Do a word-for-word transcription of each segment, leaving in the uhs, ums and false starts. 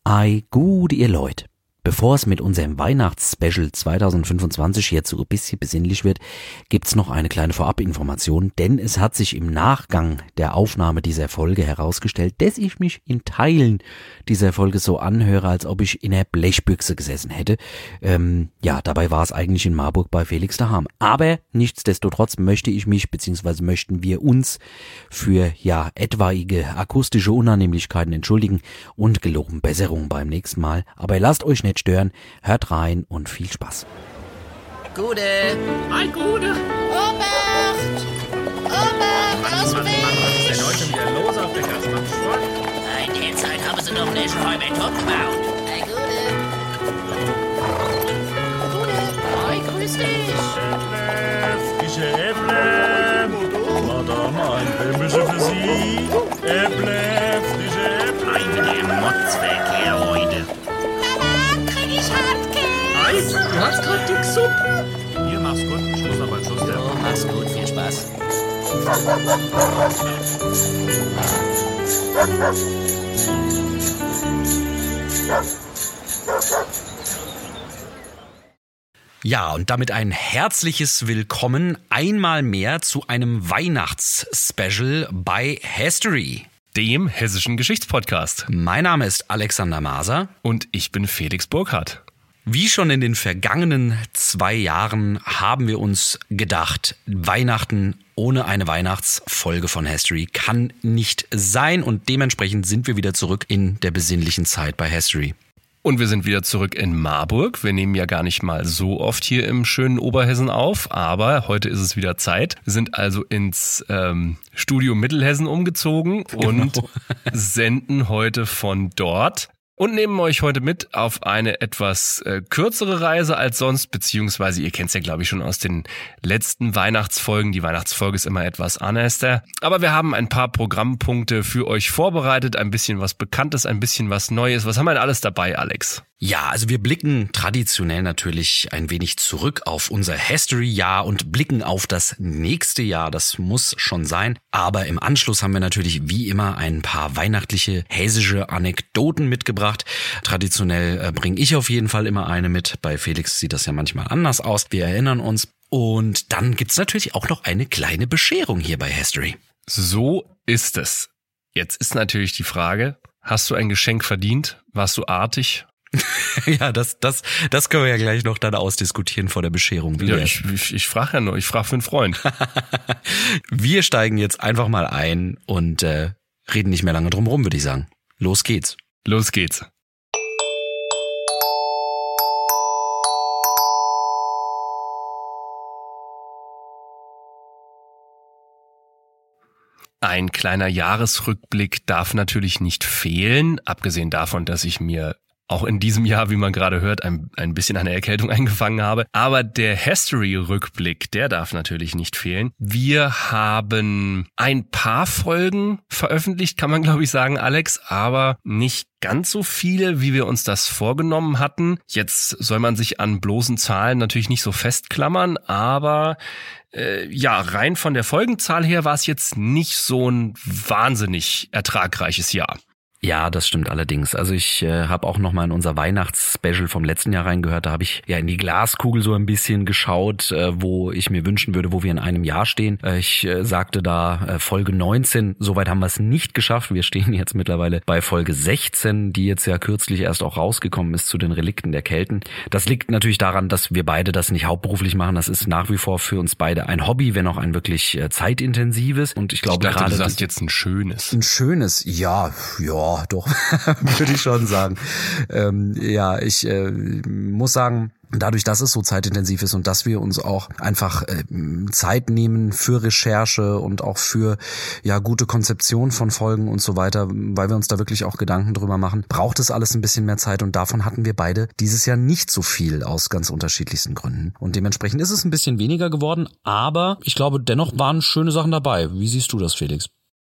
Ei, gut, ihr Leute. Bevor es mit unserem Weihnachtsspecial zwanzig fünfundzwanzig jetzt so ein bisschen besinnlich wird, gibt's noch eine kleine Vorabinformation, denn es hat sich im Nachgang der Aufnahme dieser Folge herausgestellt, dass ich mich in Teilen dieser Folge so anhöre, als ob ich in der Blechbüchse gesessen hätte. Ähm, ja, dabei war es eigentlich in Marburg bei Felix daheim. Aber nichtsdestotrotz möchte ich mich, beziehungsweise möchten wir uns für, ja, etwaige akustische Unannehmlichkeiten entschuldigen und geloben Besserung beim nächsten Mal. Aber lasst euch nicht stören, hört rein und viel Spaß. Gude! Ein Gude! Obacht! Obacht! Aus dem Was ist denn Weg! heute wieder los auf der Gasse? Macht Sport? In der Zeit haben sie noch nicht mal mit Top gebaut. Hey, Gude! Gude! Hi, grüß dich! Frische Äpfel! Madame, ein Bämbelchen für Sie! Äpfel, frische Äpfel! Ein mit dem Motzverkehr heute! Ich Handkäse! Eis, du hast grad dick Suppe! Hier, mach's gut. Schluss noch beim Schuster. Oh, mach's gut, viel Spaß. Ja, und damit ein herzliches Willkommen einmal mehr zu einem Weihnachtsspecial bei History, dem hessischen Geschichtspodcast. Mein Name ist Alexander Maser. Und ich bin Felix Burkhardt. Wie schon in den vergangenen zwei Jahren haben wir uns gedacht, Weihnachten ohne eine Weihnachtsfolge von History kann nicht sein. Und dementsprechend sind wir wieder zurück in der besinnlichen Zeit bei History. Und wir sind wieder zurück in Marburg. Wir nehmen ja gar nicht mal so oft hier im schönen Oberhessen auf, aber heute ist es wieder Zeit. Wir sind also ins ähm, Studio Mittelhessen umgezogen Genau. und senden heute von dort. Und nehmen euch heute mit auf eine etwas äh, kürzere Reise als sonst, beziehungsweise ihr kennt es ja, glaube ich, schon aus den letzten Weihnachtsfolgen. Die Weihnachtsfolge ist immer etwas ernster. Aber wir haben ein paar Programmpunkte für euch vorbereitet. Ein bisschen was Bekanntes, ein bisschen was Neues. Was haben wir denn alles dabei, Alex? Ja, also wir blicken traditionell natürlich ein wenig zurück auf unser History-Jahr und blicken auf das nächste Jahr. Das muss schon sein. Aber im Anschluss haben wir natürlich wie immer ein paar weihnachtliche hessische Anekdoten mitgebracht. Traditionell äh, bringe ich auf jeden Fall immer eine mit. Bei Felix sieht das ja manchmal anders aus. Wir erinnern uns. Und dann gibt's natürlich auch noch eine kleine Bescherung hier bei History. So ist es. Jetzt ist natürlich die Frage, hast du ein Geschenk verdient? Warst du artig? Ja, das, das, das können wir ja gleich noch dann ausdiskutieren vor der Bescherung. Wie Ja, wär's? ich, ich, ich frage ja nur, ich frage für einen Freund. Wir steigen jetzt einfach mal ein und äh, reden nicht mehr lange drum rum, würde ich sagen. Los geht's. Los geht's. Ein kleiner Jahresrückblick darf natürlich nicht fehlen, abgesehen davon, dass ich mir auch in diesem Jahr, wie man gerade hört, ein, ein bisschen eine Erkältung eingefangen habe. Aber der History-Rückblick, der darf natürlich nicht fehlen. Wir haben ein paar Folgen veröffentlicht, kann man glaube ich sagen, Alex, aber nicht ganz so viele, wie wir uns das vorgenommen hatten. Jetzt soll man sich an bloßen Zahlen natürlich nicht so festklammern, aber äh, ja, rein von der Folgenzahl her war es jetzt nicht so ein wahnsinnig ertragreiches Jahr. Ja, das stimmt allerdings. Also ich äh, habe auch noch mal in unser Weihnachtsspecial vom letzten Jahr reingehört. Da habe ich ja in die Glaskugel so ein bisschen geschaut, äh, wo ich mir wünschen würde, wo wir in einem Jahr stehen. Äh, ich äh, sagte da äh, Folge neunzehn, soweit haben wir es nicht geschafft. Wir stehen jetzt mittlerweile bei Folge sechzehn, die jetzt ja kürzlich erst auch rausgekommen ist zu den Relikten der Kelten. Das liegt natürlich daran, dass wir beide das nicht hauptberuflich machen. Das ist nach wie vor für uns beide ein Hobby, wenn auch ein wirklich äh, zeitintensives. Und ich glaube Ich dachte, gerade du sagst jetzt ein schönes. ein schönes, ja, ja. Doch, würde ich schon sagen. Ähm, ja, ich äh, muss sagen, dadurch, dass es so zeitintensiv ist und dass wir uns auch einfach äh, Zeit nehmen für Recherche und auch für ja gute Konzeption von Folgen und so weiter, weil wir uns da wirklich auch Gedanken drüber machen, braucht es alles ein bisschen mehr Zeit und davon hatten wir beide dieses Jahr nicht so viel aus ganz unterschiedlichsten Gründen. Und dementsprechend ist es ein bisschen weniger geworden, aber ich glaube, dennoch waren schöne Sachen dabei. Wie siehst du das, Felix?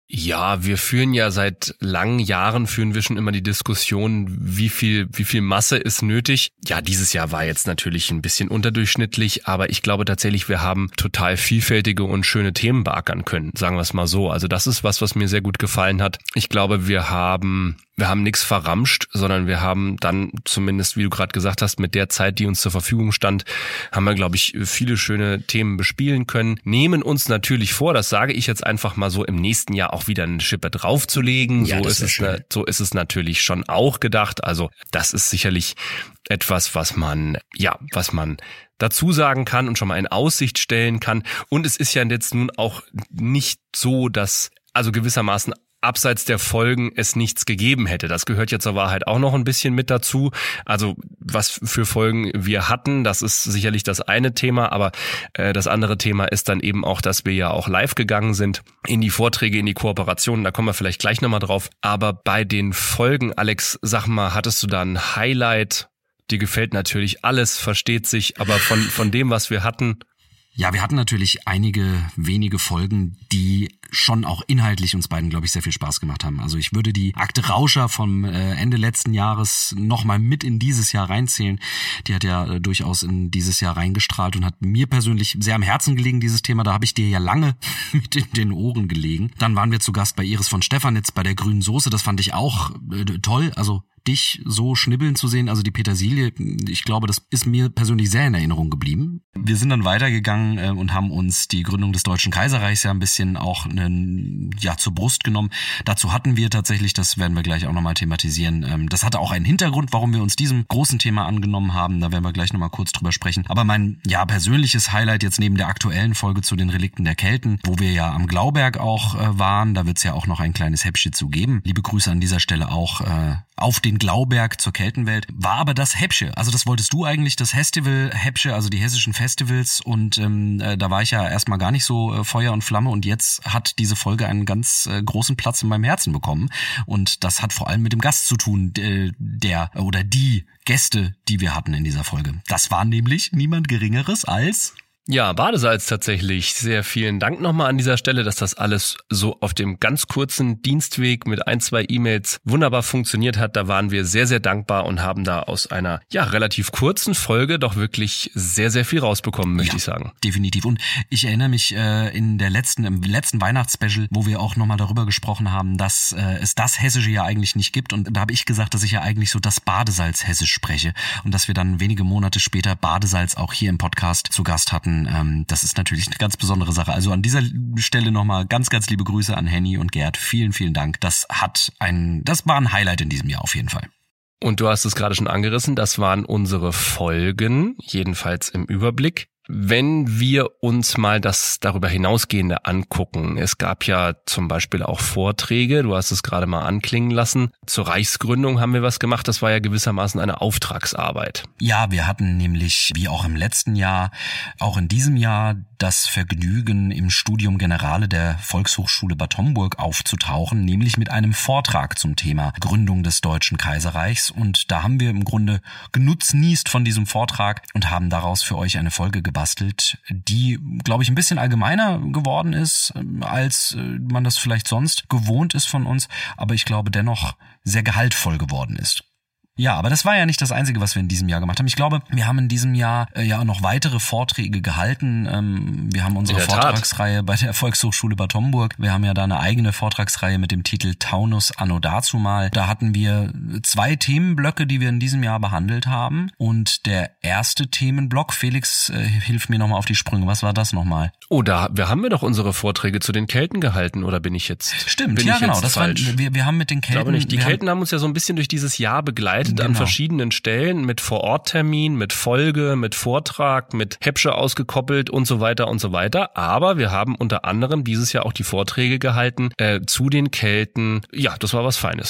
Ja, wir führen ja seit langen Jahren, führen wir schon immer die Diskussion, wie viel, wie viel Masse ist nötig. Ja, dieses Jahr war jetzt natürlich ein bisschen unterdurchschnittlich, aber ich glaube tatsächlich, wir haben total vielfältige und schöne Themen beackern können, sagen wir es mal so. Also das ist was, was mir sehr gut gefallen hat. Ich glaube, wir haben Wir haben nichts verramscht, sondern wir haben dann zumindest, wie du gerade gesagt hast, mit der Zeit, die uns zur Verfügung stand, haben wir, glaube ich, viele schöne Themen bespielen können. Nehmen uns natürlich vor, das sage ich jetzt einfach mal so, im nächsten Jahr auch wieder eine Schippe draufzulegen. Ja, so ist es, schön. so ist es natürlich schon auch gedacht. Also das ist sicherlich etwas, was man, ja, was man dazu sagen kann und schon mal in Aussicht stellen kann. Und es ist ja jetzt nun auch nicht so, dass also gewissermaßen abseits der Folgen es nichts gegeben hätte. Das gehört ja zur Wahrheit auch noch ein bisschen mit dazu. Also was für Folgen wir hatten, das ist sicherlich das eine Thema, aber äh, das andere Thema ist dann eben auch, dass wir ja auch live gegangen sind in die Vorträge, in die Kooperationen, da kommen wir vielleicht gleich nochmal drauf. Aber bei den Folgen, Alex, sag mal, hattest du da ein Highlight? Dir gefällt natürlich alles, versteht sich, aber von von dem, was wir hatten... Ja, wir hatten natürlich einige wenige Folgen, die schon auch inhaltlich uns beiden, glaube ich, sehr viel Spaß gemacht haben. Also ich würde die Akte Rauscher vom Ende letzten Jahres nochmal mit in dieses Jahr reinzählen. Die hat ja durchaus in dieses Jahr reingestrahlt und hat mir persönlich sehr am Herzen gelegen, dieses Thema. Da habe ich dir ja lange mit in den Ohren gelegen. Dann waren wir zu Gast bei Iris von Stefanitz bei der grünen Soße. Das fand ich auch äh, toll. Also dich so schnibbeln zu sehen, also die Petersilie, ich glaube, das ist mir persönlich sehr in Erinnerung geblieben. Wir sind dann weitergegangen äh, und haben uns die Gründung des Deutschen Kaiserreichs ja ein bisschen auch einen, ja, zur Brust genommen. Dazu hatten wir tatsächlich, das werden wir gleich auch nochmal thematisieren, ähm, das hatte auch einen Hintergrund, warum wir uns diesem großen Thema angenommen haben, da werden wir gleich nochmal kurz drüber sprechen. Aber mein, ja, persönliches Highlight jetzt neben der aktuellen Folge zu den Relikten der Kelten, wo wir ja am Glauberg auch äh, waren, da wird es ja auch noch ein kleines Häppchen zu geben. Liebe Grüße an dieser Stelle auch äh, auf den Glauberg zur Keltenwelt, war aber das Häppchen. Also das wolltest du eigentlich, das Festival Häppchen, also die hessischen Festivals, und ähm, äh, da war ich ja erstmal gar nicht so äh, Feuer und Flamme, und jetzt hat diese Folge einen ganz äh, großen Platz in meinem Herzen bekommen, und das hat vor allem mit dem Gast zu tun, äh, der oder die Gäste, die wir hatten in dieser Folge. Das war nämlich niemand Geringeres als... Ja, Badesalz tatsächlich. Sehr vielen Dank nochmal an dieser Stelle, dass das alles so auf dem ganz kurzen Dienstweg mit ein, zwei E-Mails wunderbar funktioniert hat. Da waren wir sehr, sehr dankbar und haben da aus einer, ja, relativ kurzen Folge doch wirklich sehr, sehr viel rausbekommen, möchte ja, ich sagen. Definitiv. Und ich erinnere mich äh, in der letzten, im letzten Weihnachtsspecial, wo wir auch nochmal darüber gesprochen haben, dass äh, es das Hessische ja eigentlich nicht gibt. Und da habe ich gesagt, dass ich ja eigentlich so das Badesalz Hessisch spreche. Und dass wir dann wenige Monate später Badesalz auch hier im Podcast zu Gast hatten. Das ist natürlich eine ganz besondere Sache. Also an dieser Stelle nochmal ganz, ganz liebe Grüße an Henny und Gerd. Vielen, vielen Dank. Das hat ein, das war ein Highlight in diesem Jahr auf jeden Fall. Und du hast es gerade schon angerissen, das waren unsere Folgen, jedenfalls im Überblick. Wenn wir uns mal das darüber hinausgehende angucken, es gab ja zum Beispiel auch Vorträge, du hast es gerade mal anklingen lassen, zur Reichsgründung haben wir was gemacht, das war ja gewissermaßen eine Auftragsarbeit. Ja, wir hatten nämlich, wie auch im letzten Jahr, auch in diesem Jahr das Vergnügen, im Studium Generale der Volkshochschule Bad Homburg aufzutauchen, nämlich mit einem Vortrag zum Thema Gründung des Deutschen Kaiserreichs, und da haben wir im Grunde genutznießt von diesem Vortrag und haben daraus für euch eine Folge gebastelt, die, glaube ich, ein bisschen allgemeiner geworden ist, als man das vielleicht sonst gewohnt ist von uns, aber ich glaube dennoch sehr gehaltvoll geworden ist. Ja, aber das war ja nicht das Einzige, was wir in diesem Jahr gemacht haben. Ich glaube, wir haben in diesem Jahr äh, ja noch weitere Vorträge gehalten. Ähm, wir haben unsere Vortragsreihe bei der Volkshochschule Bad Homburg. Wir haben ja da eine eigene Vortragsreihe mit dem Titel Taunus anno dazumal. Da hatten wir zwei Themenblöcke, die wir in diesem Jahr behandelt haben. Und der erste Themenblock, Felix, äh, hilf mir nochmal auf die Sprünge. Was war das nochmal? Oh, da wir haben wir doch unsere Vorträge zu den Kelten gehalten, oder bin ich jetzt Stimmt, bin ja ich genau. Jetzt Das war, wir, wir haben mit den Kelten... Ich glaube nicht. Die wir Kelten haben, haben uns ja so ein bisschen durch dieses Jahr begleitet. Genau. An verschiedenen Stellen mit Vor-Ort-Termin, mit Folge, mit Vortrag, mit Häppchen ausgekoppelt und so weiter und so weiter. Aber wir haben unter anderem dieses Jahr auch die Vorträge gehalten äh, zu den Kelten. Ja, das war was Feines.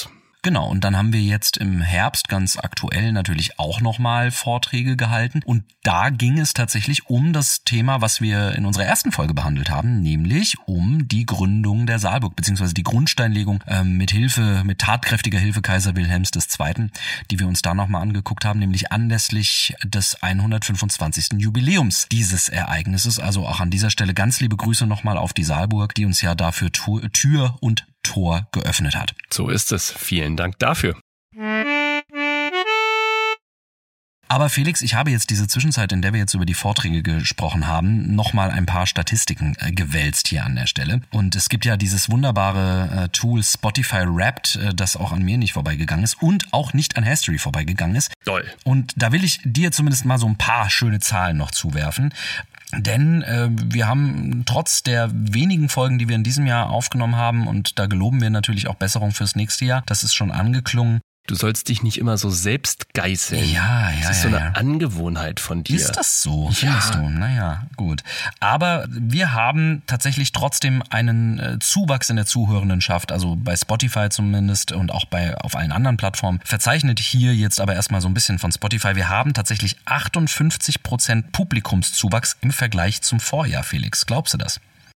Genau, und dann haben wir jetzt im Herbst ganz aktuell natürlich auch nochmal Vorträge gehalten. Und da ging es tatsächlich um das Thema, was wir in unserer ersten Folge behandelt haben, nämlich um die Gründung der Saalburg, beziehungsweise die Grundsteinlegung ähm, mit Hilfe, mit tatkräftiger Hilfe Kaiser Wilhelms der Zweiten., die wir uns da nochmal angeguckt haben, nämlich anlässlich des hundertfünfundzwanzigsten Jubiläums dieses Ereignisses. Also auch an dieser Stelle ganz liebe Grüße nochmal auf die Saalburg, die uns ja dafür Tür und Tor geöffnet hat. So ist es. Vielen Dank dafür. Aber Felix, ich habe jetzt diese Zwischenzeit, in der wir jetzt über die Vorträge gesprochen haben, nochmal ein paar Statistiken äh, gewälzt hier an der Stelle. Und es gibt ja dieses wunderbare äh, Tool Spotify Wrapped, äh, das auch an mir nicht vorbeigegangen ist und auch nicht an History vorbeigegangen ist. Toll. Und da will ich dir zumindest mal so ein paar schöne Zahlen noch zuwerfen. Denn äh, wir haben trotz der wenigen Folgen, die wir in diesem Jahr aufgenommen haben, und da geloben wir natürlich auch Besserung fürs nächste Jahr, das ist schon angeklungen. Du sollst dich nicht immer so selbst geißeln. Ja, ja, Das ist ja, so eine ja. Angewohnheit von dir. Ist das so? Findest Ja. du? Naja, gut. Aber wir haben tatsächlich trotzdem einen äh, Zuwachs in der Zuhörendenschaft, also bei Spotify zumindest und auch bei auf allen anderen Plattformen. Verzeichnet hier jetzt aber erstmal so ein bisschen von Spotify. Wir haben tatsächlich achtundfünfzig Prozent Publikumszuwachs im Vergleich zum Vorjahr, Felix. Glaubst du das?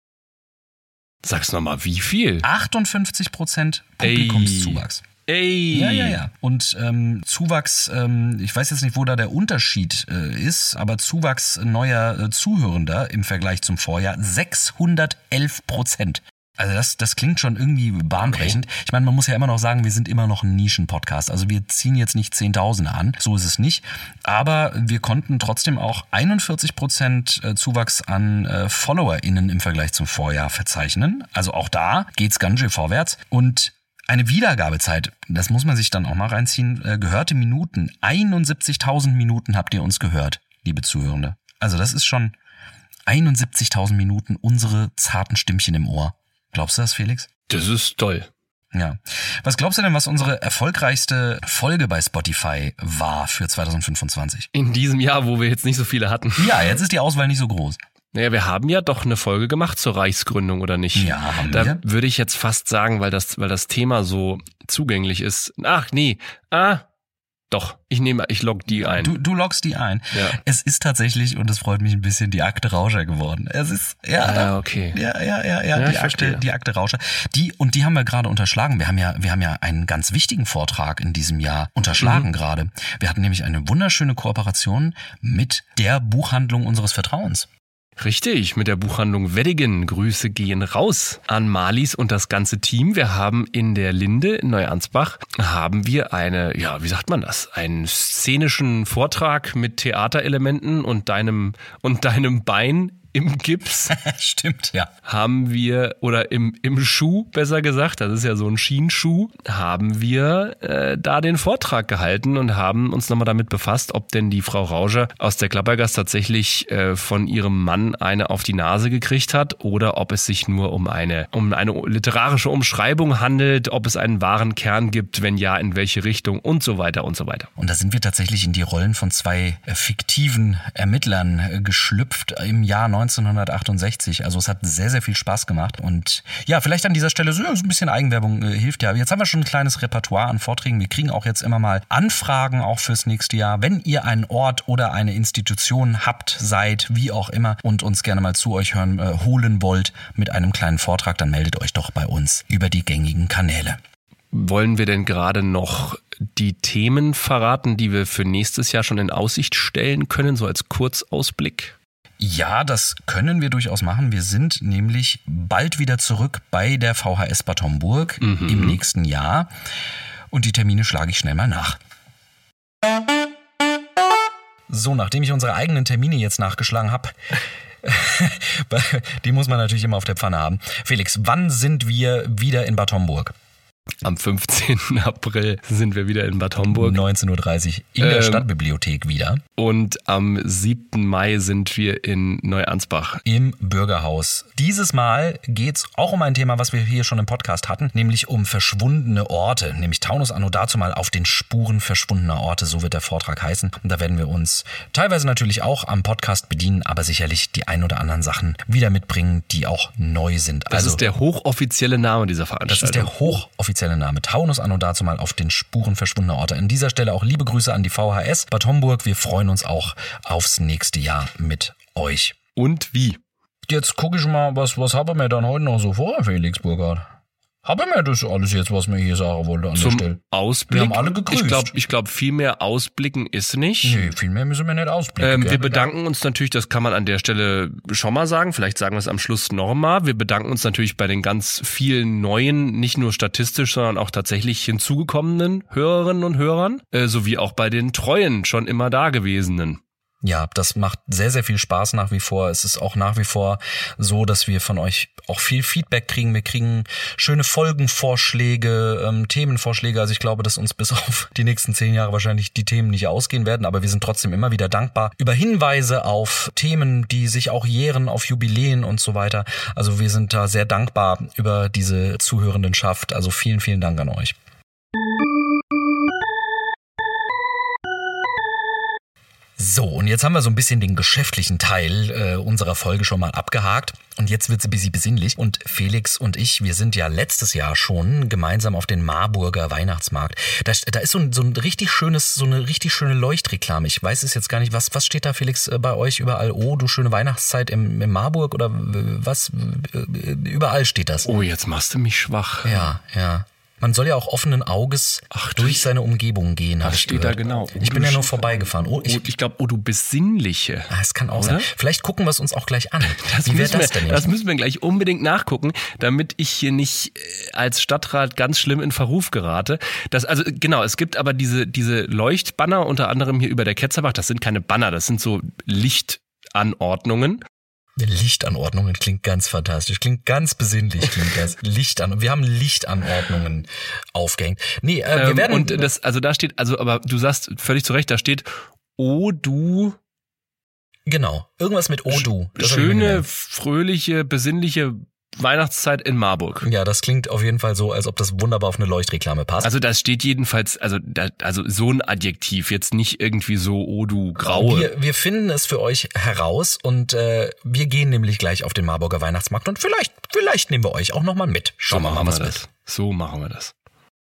Sag's nochmal, wie viel? achtundfünfzig Prozent Publikumszuwachs. Ey! Ja, ja, ja. Und ähm, Zuwachs, ähm, ich weiß jetzt nicht, wo da der Unterschied äh, ist, aber Zuwachs neuer äh, Zuhörender im Vergleich zum Vorjahr sechshundertelf Prozent. Also das, das klingt schon irgendwie bahnbrechend. Okay. Ich meine, man muss ja immer noch sagen, wir sind immer noch ein Nischen-Podcast. Also wir ziehen jetzt nicht Zehntausende an, so ist es nicht. Aber wir konnten trotzdem auch einundvierzig Prozent Zuwachs an äh, FollowerInnen im Vergleich zum Vorjahr verzeichnen. Also auch da geht's ganz schön vorwärts. Und eine Wiedergabezeit, das muss man sich dann auch mal reinziehen, äh, gehörte Minuten. einundsiebzigtausend Minuten habt ihr uns gehört, liebe Zuhörende. Also das ist schon einundsiebzigtausend Minuten unsere zarten Stimmchen im Ohr. Glaubst du das, Felix? Das ist toll. Ja. Was glaubst du denn, was unsere erfolgreichste Folge bei Spotify war für zwanzig fünfundzwanzig? In diesem Jahr, wo wir jetzt nicht so viele hatten. Ja, jetzt ist die Auswahl nicht so groß. Naja, wir haben ja doch eine Folge gemacht zur Reichsgründung, oder nicht? Ja, haben da wir. Da würde ich jetzt fast sagen, weil das, weil das Thema so zugänglich ist. Ach nee, ah, doch, ich nehme, ich log die ein. Du, du loggst die ein. Ja. Es ist tatsächlich, und das freut mich ein bisschen, die Akte Rauscher geworden. Es ist, ja, Ah, okay. ja, ja, ja, ja, Ja, die ich Akte, verstehe. die Akte Rauscher. Die, und die haben wir gerade unterschlagen. Wir haben ja, wir haben ja einen ganz wichtigen Vortrag in diesem Jahr unterschlagen Mhm. gerade. Wir hatten nämlich eine wunderschöne Kooperation mit der Buchhandlung unseres Vertrauens. Richtig, mit der Buchhandlung Weddigen. Grüße gehen raus an Marlies und das ganze Team. Wir haben in der Linde in Neuansbach haben wir eine, ja, wie sagt man das? Einen szenischen Vortrag mit Theaterelementen und deinem und deinem Bein im Gips Stimmt, ja. haben wir, oder im, im Schuh besser gesagt, das ist ja so ein Schienschuh, haben wir äh, da den Vortrag gehalten und haben uns nochmal damit befasst, ob denn die Frau Rauscher aus der Klappergast tatsächlich äh, von ihrem Mann eine auf die Nase gekriegt hat oder ob es sich nur um eine, um eine literarische Umschreibung handelt, ob es einen wahren Kern gibt, wenn ja, in welche Richtung und so weiter und so weiter. Und da sind wir tatsächlich in die Rollen von zwei äh, fiktiven Ermittlern äh, geschlüpft im Jahr neunzehnhundertachtundsechzig. Also es hat sehr, sehr viel Spaß gemacht. Und ja, vielleicht an dieser Stelle so, ja, so ein bisschen Eigenwerbung äh, hilft ja. Jetzt haben wir schon ein kleines Repertoire an Vorträgen. Wir kriegen auch jetzt immer mal Anfragen auch fürs nächste Jahr. Wenn ihr einen Ort oder eine Institution habt, seid, wie auch immer, und uns gerne mal zu euch hören, äh, holen wollt mit einem kleinen Vortrag, dann meldet euch doch bei uns über die gängigen Kanäle. Wollen wir denn gerade noch die Themen verraten, die wir für nächstes Jahr schon in Aussicht stellen können, so als Kurzausblick? Ja, das können wir durchaus machen. Wir sind nämlich bald wieder zurück bei der V H S Bad Homburg Mhm. im nächsten Jahr. Und die Termine schlage ich schnell mal nach. So, nachdem ich unsere eigenen Termine jetzt nachgeschlagen habe, die muss man natürlich immer auf der Pfanne haben. Felix, wann sind wir wieder in Bad Homburg? Am fünfzehnten April sind wir wieder in Bad Homburg. neunzehn Uhr dreißig in der Ähm, Stadtbibliothek wieder. Und am siebten Mai sind wir in Neuansbach. Im Bürgerhaus. Dieses Mal geht's auch um ein Thema, was wir hier schon im Podcast hatten, nämlich um verschwundene Orte, nämlich Taunus anno dazumal auf den Spuren verschwundener Orte, so wird der Vortrag heißen. Und da werden wir uns teilweise natürlich auch am Podcast bedienen, aber sicherlich die ein oder anderen Sachen wieder mitbringen, die auch neu sind. Das ist der hochoffizielle Name dieser das Veranstaltung. ist der hochoffizielle Stellennahme Taunus Anno dazu mal auf den Spuren verschwundener Orte. An dieser Stelle auch liebe Grüße an die V H S Bad Homburg. Wir freuen uns auch aufs nächste Jahr mit euch. Und wie? Jetzt gucke ich mal, was, was haben wir dann heute noch so vor, Felix Burkhardt? Haben wir das alles jetzt, was wir hier sagen wollten an Zum der Stelle? Ausblick? Wir haben alle gegrüßt. Ich glaube, ich glaub, viel mehr ausblicken ist nicht. Nee, viel mehr müssen wir nicht ausblicken. Ähm, wir bedanken uns natürlich, das kann man an der Stelle schon mal sagen, vielleicht sagen wir es am Schluss nochmal. Wir bedanken uns natürlich bei den ganz vielen neuen, nicht nur statistisch, sondern auch tatsächlich hinzugekommenen Hörerinnen und Hörern, äh, sowie auch bei den treuen, schon immer Dagewesenen. Ja, das macht sehr, sehr viel Spaß nach wie vor. Es ist auch nach wie vor so, dass wir von euch auch viel Feedback kriegen. Wir kriegen schöne Folgenvorschläge, ähm, Themenvorschläge. Also ich glaube, dass uns bis auf die nächsten zehn Jahre wahrscheinlich die Themen nicht ausgehen werden. Aber wir sind trotzdem immer wieder dankbar über Hinweise auf Themen, die sich auch jähren, auf Jubiläen und so weiter. Also wir sind da sehr dankbar über diese Zuhörendenschaft. Also vielen, vielen Dank an euch. So, und jetzt haben wir so ein bisschen den geschäftlichen Teil äh, unserer Folge schon mal abgehakt. Und jetzt wird's ein bisschen besinnlich. Und Felix und ich, wir sind ja letztes Jahr schon gemeinsam auf den Marburger Weihnachtsmarkt. Da, da ist so ein, so ein richtig schönes, so eine richtig schöne Leuchtreklame. Ich weiß es jetzt gar nicht. Was, was steht da, Felix, bei euch überall? Oh, du schöne Weihnachtszeit im, im Marburg oder was? Überall steht das. Oh, jetzt machst du mich schwach. Ja, ja. Man soll ja auch offenen Auges Ach, durch seine Umgebung gehen. Was steht gehört. da genau? Ich bin ja nur vorbeigefahren. Oh, ich, oh, ich glaube, oh, du Besinnliche. Ah, es kann auch oder? sein. Vielleicht gucken wir es uns auch gleich an. Das Wie wäre das denn? Das müssen wir gleich unbedingt nachgucken, damit ich hier nicht als Stadtrat ganz schlimm in Verruf gerate. Das, also genau, es gibt aber diese, diese Leuchtbanner, unter anderem hier über der Ketzerbach. Das sind keine Banner, das sind so Lichtanordnungen. Lichtanordnungen klingt ganz fantastisch, klingt ganz besinnlich, klingt das. Lichtan, wir haben Lichtanordnungen aufgehängt. Nee, äh, wir ähm, werden und das, also da steht, also aber du sagst völlig zu Recht, da steht, oh du. Genau, irgendwas mit oh du. Das schöne, fröhliche, besinnliche Weihnachtszeit in Marburg. Ja, das klingt auf jeden Fall so, als ob das wunderbar auf eine Leuchtreklame passt. Also das steht jedenfalls, also da, also so ein Adjektiv, jetzt nicht irgendwie so, oh du Graue. Wir, wir finden es für euch heraus und äh, wir gehen nämlich gleich auf den Marburger Weihnachtsmarkt und vielleicht, vielleicht nehmen wir euch auch nochmal mit. Schauen so wir mal, was wir das. Mit. So machen wir das.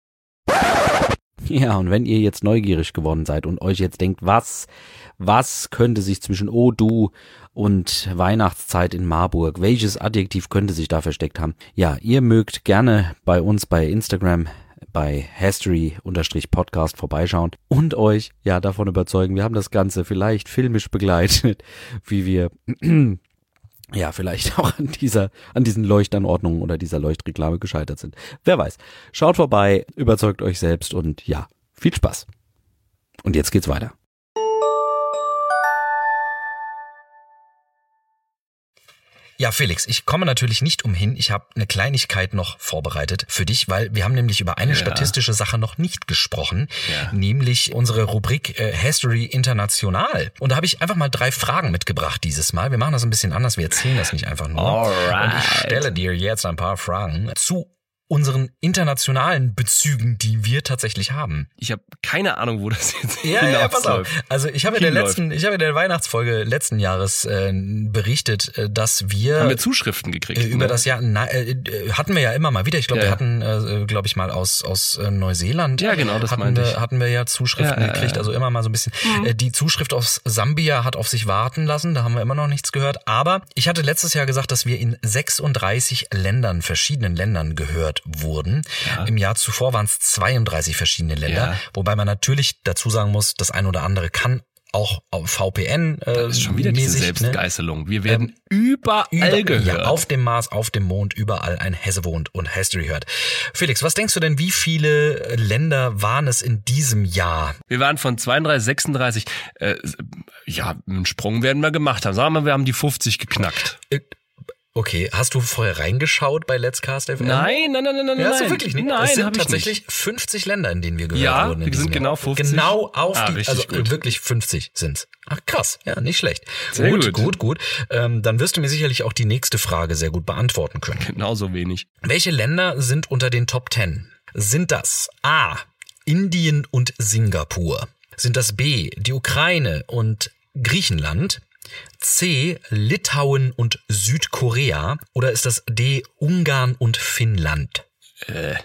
Ja, und wenn ihr jetzt neugierig geworden seid und euch jetzt denkt, was, was könnte sich zwischen Oh Du und Weihnachtszeit in Marburg, welches Adjektiv könnte sich da versteckt haben? Ja, ihr mögt gerne bei uns bei Instagram bei History-Podcast vorbeischauen und euch ja davon überzeugen, wir haben das Ganze vielleicht filmisch begleitet, wie wir ja vielleicht auch an dieser, an diesen Leuchtanordnungen oder dieser Leuchtreklame gescheitert sind. Wer weiß. Schaut vorbei, überzeugt euch selbst und ja, viel Spaß. Und jetzt geht's weiter. Ja, Felix, ich komme natürlich nicht umhin. Ich habe eine Kleinigkeit noch vorbereitet für dich, weil wir haben nämlich über eine ja. statistische Sache noch nicht gesprochen, ja. nämlich unsere Rubrik äh, History International. Und da habe ich einfach mal drei Fragen mitgebracht dieses Mal. Wir machen das ein bisschen anders, wir erzählen das nicht einfach nur. Alright. Und ich stelle dir jetzt ein paar Fragen zu unseren internationalen Bezügen, die wir tatsächlich haben. Ich habe keine Ahnung, wo das jetzt ja, ja, pass auf. Also ich habe in der letzten, ich habe in der Weihnachtsfolge letzten Jahres äh, berichtet, äh, dass wir haben wir Zuschriften gekriegt äh, über ne? das Jahr na, äh, hatten wir ja immer mal wieder. Ich glaube, ja, wir hatten, äh, glaube ich mal aus aus äh, Neuseeland. Ja, genau, das hatten meinte wir, ich. Hatten wir ja Zuschriften ja, gekriegt, ja, ja. also immer mal so ein bisschen. Mhm. Äh, die Zuschrift aus Sambia hat auf sich warten lassen. Da haben wir immer noch nichts gehört. Aber ich hatte letztes Jahr gesagt, dass wir in sechsunddreißig Ländern, verschiedenen Ländern gehört wurden. Ja. Im Jahr zuvor waren es zweiunddreißig verschiedene Länder, ja. wobei man natürlich dazu sagen muss, das ein oder andere kann auch auf V P N äh, das ist schon wieder diese mäßig, Selbstgeißelung. Ne? Wir werden ähm, überall über, gehört. Ja, auf dem Mars, auf dem Mond, überall ein Hesse wohnt und History hört. Felix, was denkst du denn, wie viele Länder waren es in diesem Jahr? Wir waren von zweiunddreißig, sechsunddreißig. Äh, ja, einen Sprung werden wir gemacht haben. Sagen wir, wir haben die fünfzig geknackt. Äh, Okay, hast du vorher reingeschaut bei Let's Cast F M? Nein, nein, nein, nein, nein. Ja, hast du wirklich nicht? Nein, es sind hab ich tatsächlich nicht. fünfzig Länder, in denen wir gehört ja, wurden. Ja, wir sind genau fünfzig. Genau auf ah, die, also gut. wirklich fünfzig sind's. Ach krass, ja, nicht schlecht. Sehr gut, gut, gut, gut. Ähm, dann wirst du mir sicherlich auch die nächste Frage sehr gut beantworten können. Genauso wenig. Welche Länder sind unter den Top Ten? Sind das A, Indien und Singapur? Sind das B, die Ukraine und Griechenland? C, Litauen und Südkorea? Oder ist das D, Ungarn und Finnland? Äh.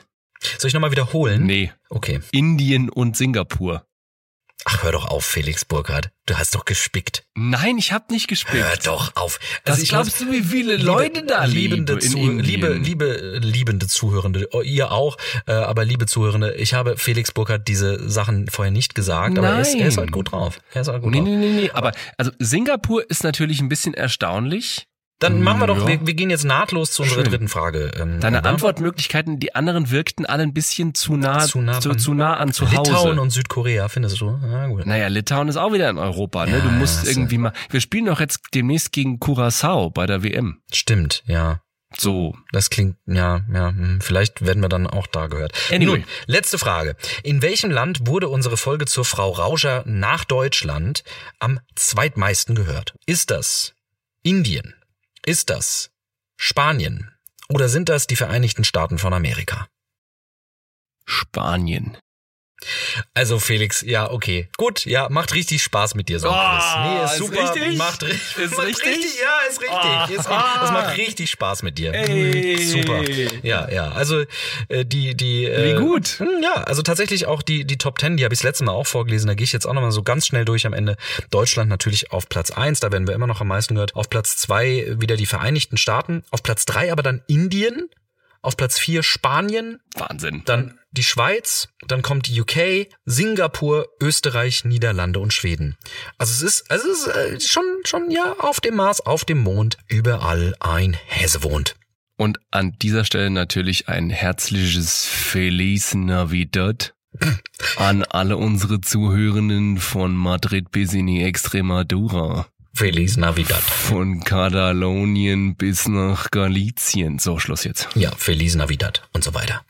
Soll ich nochmal wiederholen? Nee. Okay. Indien und Singapur. Ach, hör doch auf, Felix Burkhardt. Du hast doch gespickt. Nein, ich hab nicht gespickt. Hör doch auf. Was ich glaubst glaub, du, wie viele liebe, Leute da liebende leben in Zu, Indien? Liebe, liebe, liebende Zuhörende, ihr auch, äh, aber liebe Zuhörende, ich habe Felix Burkhardt diese Sachen vorher nicht gesagt, aber er ist, er ist halt gut drauf. Er ist halt gut nee, drauf. nee, nee, nee, aber also Singapur ist natürlich ein bisschen erstaunlich. Dann machen wir doch, Ja. wir, wir gehen jetzt nahtlos zu unserer Schön. dritten Frage. Ähm, Deine oder? Antwortmöglichkeiten, die anderen wirkten alle ein bisschen zu nah, Zu nah zu, dran. zu nah an zu Litauen Hause. und Südkorea, findest du? Ja, gut. Naja, Litauen ist auch wieder in Europa, ne? Ja, Du musst hast du. irgendwie mal, wir spielen doch jetzt demnächst gegen Curaçao bei der W M. Stimmt, ja. So. Das klingt, ja, ja, hm, vielleicht werden wir dann auch da gehört. Anyway. Nun, letzte Frage. In welchem Land wurde unsere Folge zur Frau Rauscher nach Deutschland am zweitmeisten gehört? Ist das Indien? Ist das Spanien? Oder sind das die Vereinigten Staaten von Amerika? Spanien. Also Felix, ja, okay. Gut, ja, macht richtig Spaß mit dir so ein Oh, Quiz. Nee, ist ist super. richtig? Macht, ri- Ist macht richtig? Ja, ist richtig. Oh. Ist richtig. Das macht richtig Spaß mit dir. Ey. Super. Ja, ja. Also äh, die, die. Äh, Wie gut. hm, Ja, also tatsächlich auch die, die Top Ten, die habe ich das letzte Mal auch vorgelesen. Da gehe ich jetzt auch nochmal so ganz schnell durch am Ende. Deutschland natürlich auf Platz eins, da werden wir immer noch am meisten gehört. Auf Platz zwei wieder die Vereinigten Staaten. Auf Platz drei aber dann Indien. Auf Platz vier Spanien. Wahnsinn. Dann die Schweiz, dann kommt die U K, Singapur, Österreich, Niederlande und Schweden. Also es ist, also es ist äh, schon, schon ja auf dem Mars, auf dem Mond, überall ein Hesse wohnt. Und an dieser Stelle natürlich ein herzliches Feliz Navidad an alle unsere Zuhörenden von Madrid bis in die Extremadura. Feliz Navidad. Von Katalonien bis nach Galizien. So, Schluss jetzt. Ja, Feliz Navidad und so weiter.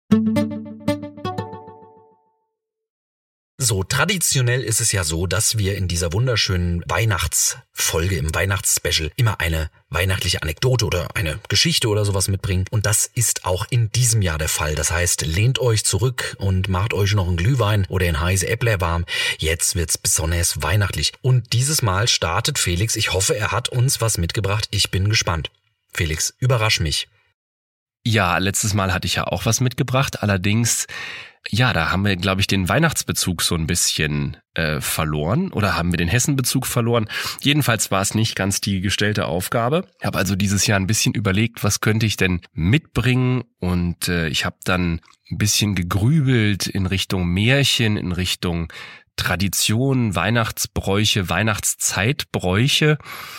So, traditionell ist es ja so, dass wir in dieser wunderschönen Weihnachtsfolge, im Weihnachtsspecial, immer eine weihnachtliche Anekdote oder eine Geschichte oder sowas mitbringen. Und das ist auch in diesem Jahr der Fall. Das heißt, lehnt euch zurück und macht euch noch einen Glühwein oder ein heiße Äppler warm. Jetzt wird's besonders weihnachtlich. Und dieses Mal startet Felix. Ich hoffe, er hat uns was mitgebracht. Ich bin gespannt. Felix, überrasch mich. Ja, letztes Mal hatte ich ja auch was mitgebracht. Allerdings, ja, da haben wir, glaube ich, den Weihnachtsbezug so ein bisschen äh, verloren. Oder haben wir den Hessenbezug verloren? Jedenfalls war es nicht ganz die gestellte Aufgabe. Ich habe also dieses Jahr ein bisschen überlegt, was könnte ich denn mitbringen? Und äh, ich habe dann ein bisschen gegrübelt in Richtung Märchen, in Richtung Tradition, Weihnachtsbräuche, Weihnachtszeitbräuche.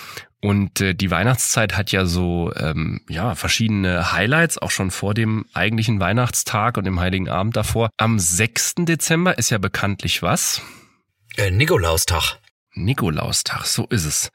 Und äh, die Weihnachtszeit hat ja so ähm, ja verschiedene Highlights, auch schon vor dem eigentlichen Weihnachtstag und dem Heiligen Abend davor. Am sechsten Dezember ist ja bekanntlich was? Äh, Nikolaustag. Nikolaustag, so ist es.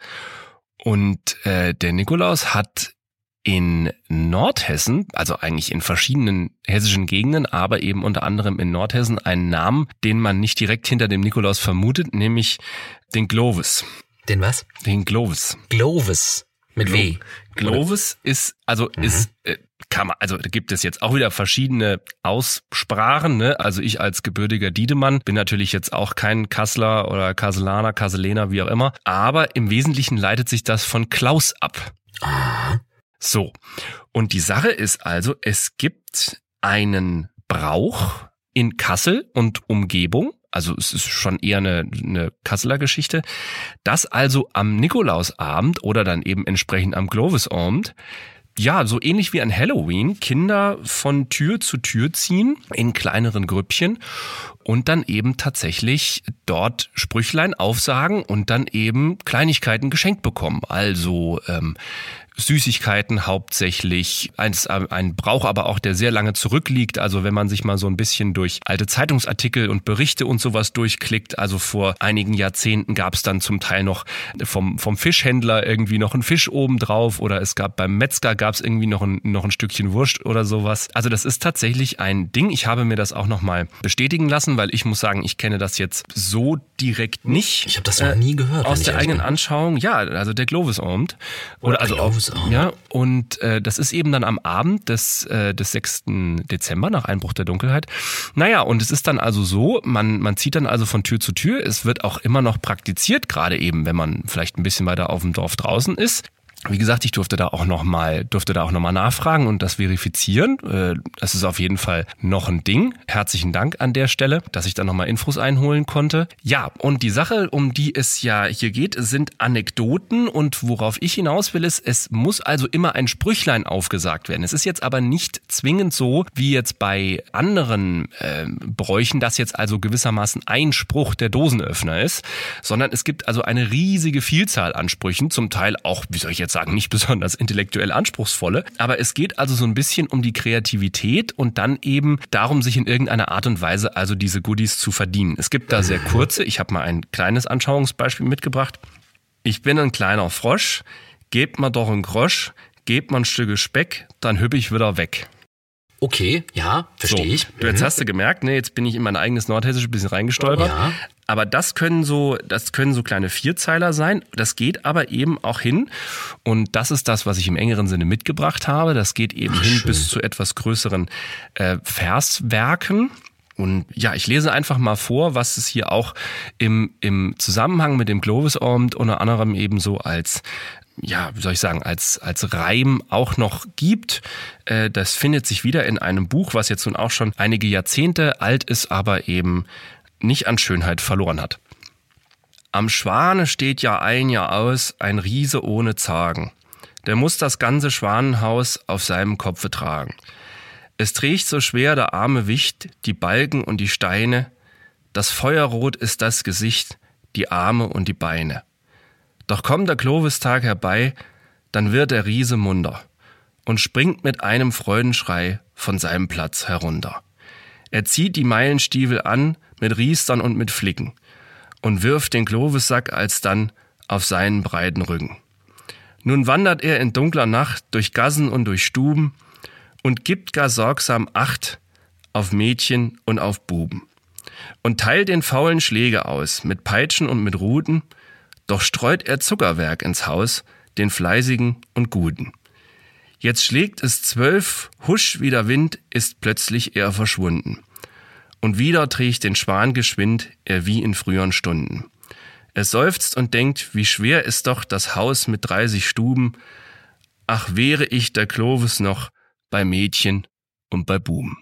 Und äh, der Nikolaus hat in Nordhessen, also eigentlich in verschiedenen hessischen Gegenden, aber eben unter anderem in Nordhessen, einen Namen, den man nicht direkt hinter dem Nikolaus vermutet, nämlich den Glovis. Den was? Den Glovis. Glovis. Mit W. Glovis ist, also mhm. ist, äh, kann man, also da gibt es jetzt auch wieder verschiedene Aussprachen, ne? Also ich als gebürtiger Diedemann bin natürlich jetzt auch kein Kasseler oder Kasselaner, Kasselener, wie auch immer. Aber im Wesentlichen leitet sich das von Klaus ab. Ah. So. Und die Sache ist also, es gibt einen Brauch in Kassel und Umgebung. Also es ist schon eher eine, eine Kasseler Geschichte, dass also am Nikolausabend oder dann eben entsprechend am Glovisabend, ja, so ähnlich wie an Halloween, Kinder von Tür zu Tür ziehen in kleineren Grüppchen und dann eben tatsächlich dort Sprüchlein aufsagen und dann eben Kleinigkeiten geschenkt bekommen. Also ähm, Süßigkeiten hauptsächlich, ein, ein Brauch aber auch, der sehr lange zurückliegt. Also wenn man sich mal so ein bisschen durch alte Zeitungsartikel und Berichte und sowas durchklickt, also vor einigen Jahrzehnten gab es dann zum Teil noch vom, vom Fischhändler irgendwie noch einen Fisch obendrauf oder es gab beim Metzger gab es irgendwie noch ein, noch ein Stückchen Wurst oder sowas. Also das ist tatsächlich ein Ding. Ich habe mir das auch nochmal bestätigen lassen, weil ich muss sagen, ich kenne das jetzt so direkt nicht. Ich habe das noch äh, nie gehört. Aus der eigenen bin. Anschauung, ja, also der Glovisabend. Oder, oder also auch ja, und äh, das ist eben dann am Abend des, äh, des sechsten Dezember nach Einbruch der Dunkelheit. Naja, und es ist dann also so, man, man zieht dann also von Tür zu Tür. Es wird auch immer noch praktiziert, gerade eben, wenn man vielleicht ein bisschen weiter auf dem Dorf draußen ist. Wie gesagt, ich durfte da auch noch mal, durfte da auch noch mal nachfragen und das verifizieren. Das ist auf jeden Fall noch ein Ding. Herzlichen Dank an der Stelle, dass ich da noch mal Infos einholen konnte. Ja, und die Sache, um die es ja hier geht, sind Anekdoten und worauf ich hinaus will, ist, es muss also immer ein Sprüchlein aufgesagt werden. Es ist jetzt aber nicht zwingend so, wie jetzt bei anderen äh, Bräuchen, dass jetzt also gewissermaßen ein Spruch der Dosenöffner ist, sondern es gibt also eine riesige Vielzahl an Sprüchen, zum Teil auch, wie soll ich jetzt sagen, nicht besonders intellektuell anspruchsvolle, aber es geht also so ein bisschen um die Kreativität und dann eben darum, sich in irgendeiner Art und Weise also diese Goodies zu verdienen. Es gibt da sehr kurze, ich habe mal ein kleines Anschauungsbeispiel mitgebracht. Ich bin ein kleiner Frosch, gebt mir doch einen Grosch, gebt mir ein Stück Speck, dann hüpp ich wieder weg. Okay, ja, verstehe so, ich. Du, jetzt hast du gemerkt, ne, jetzt bin ich in mein eigenes Nordhessisch ein bisschen reingestolpert. Ja. Aber das können so, das können so kleine Vierzeiler sein. Das geht aber eben auch hin. Und das ist das, was ich im engeren Sinne mitgebracht habe. Das geht eben Ach, hin schön. bis zu etwas größeren äh, Verswerken. Und ja, ich lese einfach mal vor, was es hier auch im, im Zusammenhang mit dem Globusormt unter anderem eben so als, ja, wie soll ich sagen, als, als Reim auch noch gibt. Äh, das findet sich wieder in einem Buch, was jetzt nun auch schon einige Jahrzehnte alt ist, aber eben nicht an Schönheit verloren hat. Am Schwane steht Jahr ein, Jahr aus, ein Riese ohne Zagen. Der muss das ganze Schwanenhaus auf seinem Kopfe tragen. Es trägt so schwer der arme Wicht, die Balken und die Steine. Das Feuerrot ist das Gesicht, die Arme und die Beine. Doch kommt der Clovistag herbei, dann wird der Riese munter und springt mit einem Freudenschrei von seinem Platz herunter. Er zieht die Meilenstiefel an mit Riestern und mit Flicken und wirft den Clovissack alsdann auf seinen breiten Rücken. Nun wandert er in dunkler Nacht durch Gassen und durch Stuben und gibt gar sorgsam Acht auf Mädchen und auf Buben und teilt den faulen Schläge aus mit Peitschen und mit Ruten, doch streut er Zuckerwerk ins Haus, den Fleißigen und Guten. Jetzt schlägt es zwölf, husch wie der Wind, ist plötzlich er verschwunden. Und wieder trägt den Schwan geschwind, er wie in früheren Stunden. Er seufzt und denkt, wie schwer ist doch das Haus mit dreißig Stuben. Ach, wäre ich der Clovis noch bei Mädchen und bei Buben.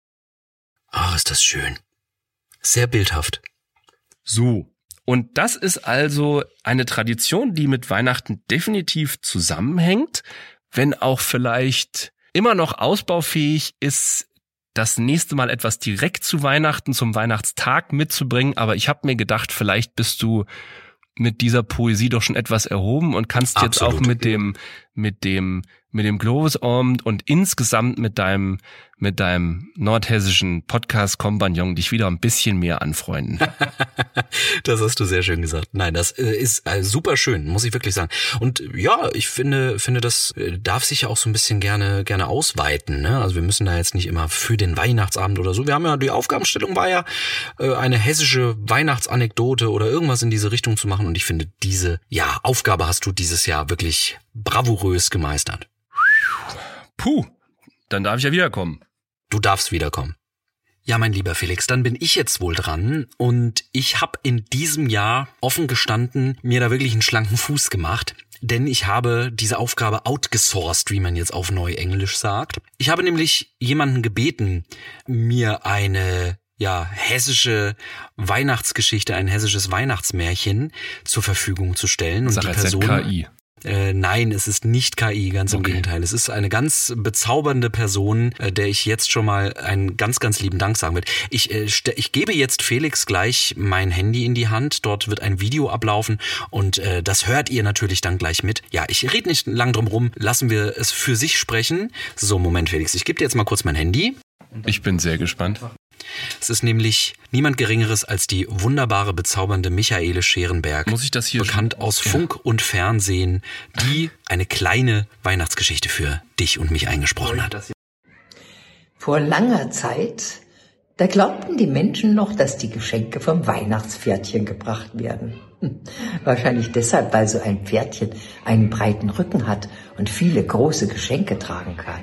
Ach, ist das schön. Sehr bildhaft. So. Und das ist also eine Tradition, die mit Weihnachten definitiv zusammenhängt, wenn auch vielleicht immer noch ausbaufähig ist, das nächste Mal etwas direkt zu Weihnachten, zum Weihnachtstag mitzubringen. Aber ich habe mir gedacht, vielleicht bist du mit dieser Poesie doch schon etwas erhoben und kannst Absolut. Jetzt auch mit dem, mit dem, mit dem Globusormt und insgesamt mit deinem, mit deinem nordhessischen Podcast-Kompagnon dich wieder ein bisschen mehr anfreunden. Das hast du sehr schön gesagt. Nein, das ist super schön, muss ich wirklich sagen. Und ja, ich finde, finde, das darf sich ja auch so ein bisschen gerne, gerne ausweiten, ne? Also wir müssen da jetzt nicht immer für den Weihnachtsabend oder so. Wir haben ja, die Aufgabenstellung war ja, eine hessische Weihnachtsanekdote oder irgendwas in diese Richtung zu machen. Und ich finde, diese, ja, Aufgabe hast du dieses Jahr wirklich bravourös gemeistert. Puh, dann darf ich ja wiederkommen. Du darfst wiederkommen. Ja, mein lieber Felix, dann bin ich jetzt wohl dran und ich habe in diesem Jahr offen gestanden mir da wirklich einen schlanken Fuß gemacht, denn ich habe diese Aufgabe outgesourced, wie man jetzt auf Neuenglisch sagt. Ich habe nämlich jemanden gebeten, mir eine ja hessische Weihnachtsgeschichte, ein hessisches Weihnachtsmärchen zur Verfügung zu stellen und Sag die jetzt Person K I. Äh, nein, es ist nicht K I, ganz im Okay. Gegenteil. Es ist eine ganz bezaubernde Person, äh, der ich jetzt schon mal einen ganz, ganz lieben Dank sagen will. Ich, äh, st- ich gebe jetzt Felix gleich mein Handy in die Hand. Dort wird ein Video ablaufen und äh, das hört ihr natürlich dann gleich mit. Ja, ich rede nicht lang drum rum. Lassen wir es für sich sprechen. So, Moment, Felix. Ich gebe dir jetzt mal kurz mein Handy. Ich bin sehr gespannt. Es ist nämlich niemand Geringeres als die wunderbare, bezaubernde Michaele Scherenberg. Muss ich das hier bekannt schon- aus Ja. Funk und Fernsehen, die eine kleine Weihnachtsgeschichte für dich und mich eingesprochen hat. Vor langer Zeit, da glaubten die Menschen noch, dass die Geschenke vom Weihnachtspferdchen gebracht werden. Hm, wahrscheinlich deshalb, weil so ein Pferdchen einen breiten Rücken hat und viele große Geschenke tragen kann.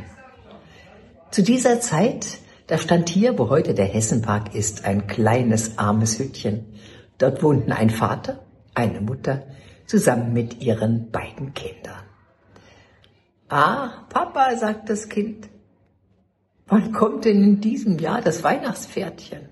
Zu dieser Zeit, da stand hier, wo heute der Hessenpark ist, ein kleines, armes Hütchen. Dort wohnten ein Vater, eine Mutter, zusammen mit ihren beiden Kindern. Ah, Papa, sagt das Kind, wann kommt denn in diesem Jahr das Weihnachtspferdchen?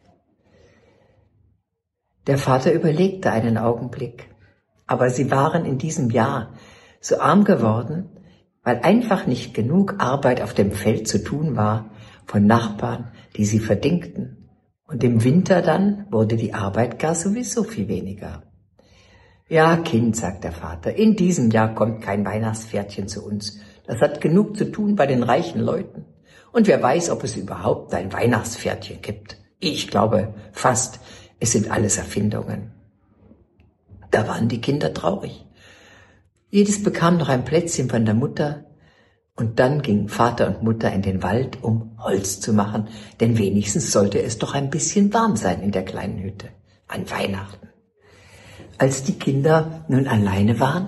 Der Vater überlegte einen Augenblick, aber sie waren in diesem Jahr so arm geworden, weil einfach nicht genug Arbeit auf dem Feld zu tun war von Nachbarn, die sie verdingten. Und im Winter dann wurde die Arbeit gar sowieso viel weniger. Ja, Kind, sagt der Vater, in diesem Jahr kommt kein Weihnachtspferdchen zu uns. Das hat genug zu tun bei den reichen Leuten. Und wer weiß, ob es überhaupt ein Weihnachtspferdchen gibt. Ich glaube fast, es sind alles Erfindungen. Da waren die Kinder traurig. Jedes bekam noch ein Plätzchen von der Mutter. Und dann gingen Vater und Mutter in den Wald, um Holz zu machen. Denn wenigstens sollte es doch ein bisschen warm sein in der kleinen Hütte an Weihnachten. Als die Kinder nun alleine waren,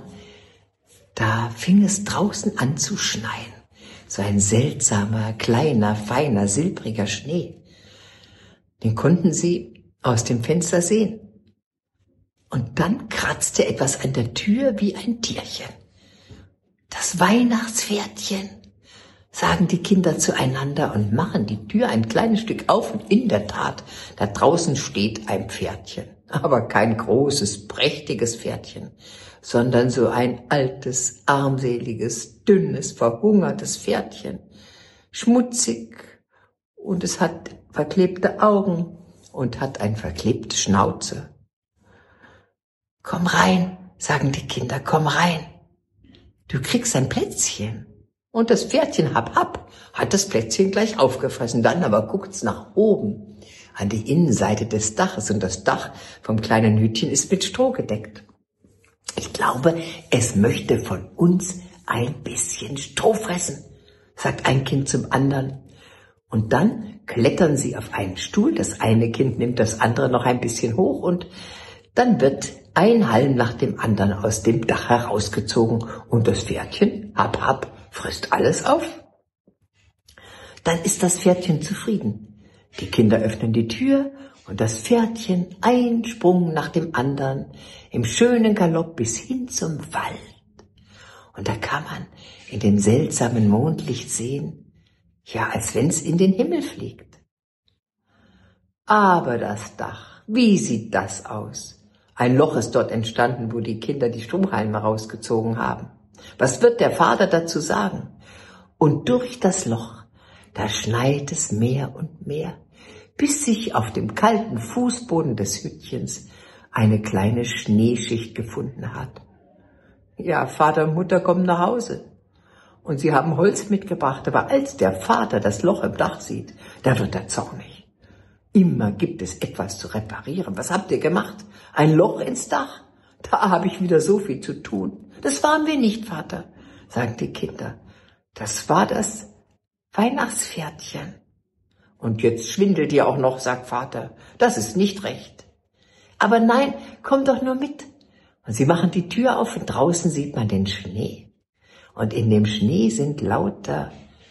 da fing es draußen an zu schneien. So ein seltsamer, kleiner, feiner, silbriger Schnee. Den konnten sie aus dem Fenster sehen. Und dann kratzte etwas an der Tür wie ein Tierchen. Das Weihnachtspferdchen, sagen die Kinder zueinander und machen die Tür ein kleines Stück auf. Und in der Tat, da draußen steht ein Pferdchen. Aber kein großes, prächtiges Pferdchen, sondern so ein altes, armseliges, dünnes, verhungertes Pferdchen. Schmutzig, und es hat verklebte Augen und hat eine verklebte Schnauze. Komm rein, sagen die Kinder, komm rein. Du kriegst ein Plätzchen. Und das Pferdchen, hab, hab, hat das Plätzchen gleich aufgefressen. Dann aber guckt's nach oben, an die Innenseite des Daches. Und das Dach vom kleinen Hütchen ist mit Stroh gedeckt. Ich glaube, es möchte von uns ein bisschen Stroh fressen, sagt ein Kind zum anderen. Und dann klettern sie auf einen Stuhl. Das eine Kind nimmt das andere noch ein bisschen hoch und dann wird ein Halm nach dem anderen aus dem Dach herausgezogen und das Pferdchen, hab, hab, frisst alles auf. Dann ist das Pferdchen zufrieden. Die Kinder öffnen die Tür und das Pferdchen, ein Sprung nach dem anderen, im schönen Galopp bis hin zum Wald. Und da kann man in dem seltsamen Mondlicht sehen, ja, als wenn's in den Himmel fliegt. Aber das Dach, wie sieht das aus? Ein Loch ist dort entstanden, wo die Kinder die Strohhalme rausgezogen haben. Was wird der Vater dazu sagen? Und durch das Loch, da schneit es mehr und mehr, bis sich auf dem kalten Fußboden des Hütchens eine kleine Schneeschicht gefunden hat. Ja, Vater und Mutter kommen nach Hause und sie haben Holz mitgebracht, aber als der Vater das Loch im Dach sieht, da wird er zornig. Immer gibt es etwas zu reparieren. Was habt ihr gemacht? Ein Loch ins Dach? Da habe ich wieder so viel zu tun. Das waren wir nicht, Vater, sagen die Kinder. Das war das Weihnachtspferdchen. Und jetzt schwindelt ihr auch noch, sagt Vater. Das ist nicht recht. Aber nein, komm doch nur mit. Und sie machen die Tür auf und draußen sieht man den Schnee. Und in dem Schnee sind lauter